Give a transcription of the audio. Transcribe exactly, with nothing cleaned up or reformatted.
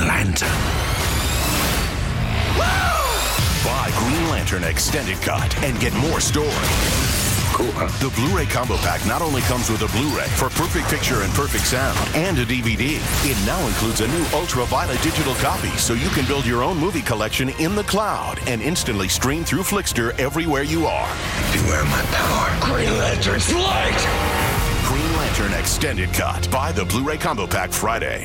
Lantern. Buy Green Lantern Extended Cut and get more story. Cool, huh? The Blu-ray Combo Pack not only comes with a Blu-ray for perfect picture and perfect sound and a D V D, it now includes a new ultraviolet digital copy so you can build your own movie collection in the cloud and instantly stream through Flickster everywhere you are. Beware my power. Green Lantern's light! Green Lantern Extended Cut. Buy the Blu-ray Combo Pack Friday.